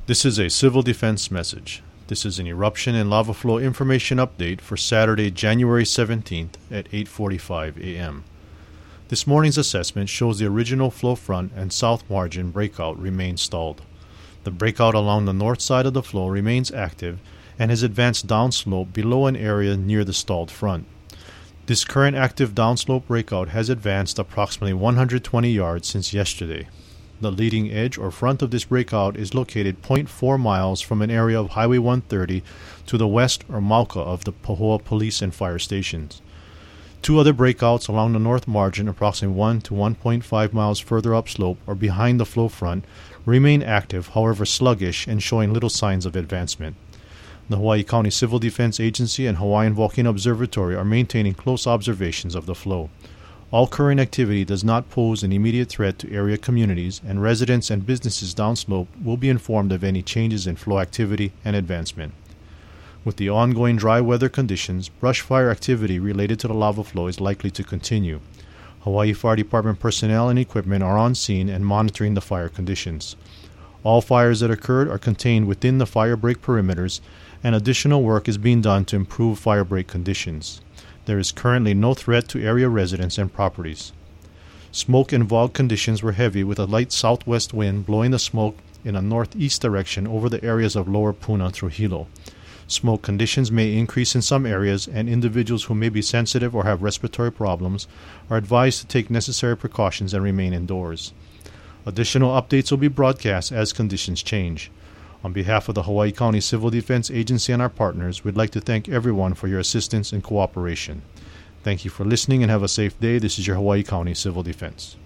This is a civil defense message. This is an eruption and lava flow information update for Saturday, January 17th at 8:45 a.m. This morning's assessment shows the original flow front and south margin breakout remain stalled. The breakout along the north side of the flow remains active and has advanced downslope below an area near the stalled front. This current active downslope breakout has advanced approximately 120 yards since yesterday. The leading edge or front of this breakout is located 0.4 miles from an area of Highway 130 to the west or Mauka of the Pahoa Police and Fire Stations. Two other breakouts along the north margin, approximately 1 to 1.5 miles further upslope or behind the flow front, remain active, however sluggish and showing little signs of advancement. The Hawaii County Civil Defense Agency and Hawaiian Volcano Observatory are maintaining close observations of the flow. All current activity does not pose an immediate threat to area communities, and residents and businesses downslope will be informed of any changes in flow activity and advancement. With the ongoing dry weather conditions, brush fire activity related to the lava flow is likely to continue. Hawaii Fire Department personnel and equipment are on scene and monitoring the fire conditions. All fires that occurred are contained within the fire break perimeters, and additional work is being done to improve fire break conditions. There is currently no threat to area residents and properties. Smoke and fog conditions were heavy with a light southwest wind blowing the smoke in a northeast direction over the areas of Lower Puna through Hilo. Smoke conditions may increase in some areas, and individuals who may be sensitive or have respiratory problems are advised to take necessary precautions and remain indoors. Additional updates will be broadcast as conditions change. On behalf of the Hawaii County Civil Defense Agency and our partners, we'd like to thank everyone for your assistance and cooperation. Thank you for listening and have a safe day. This is your Hawaii County Civil Defense.